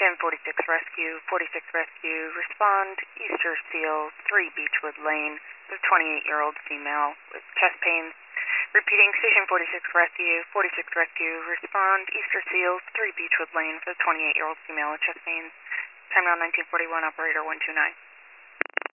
1046 Rescue, 46 Rescue, respond, Easter Seal, 3 Beechwood Lane, with 28-year-old female with chest pains. Repeating, Station 46 Rescue, 46 Rescue, respond, Easter Seal, 3 Beechwood Lane, for the 28-year-old female with chest pains. Time now 1941, operator 129.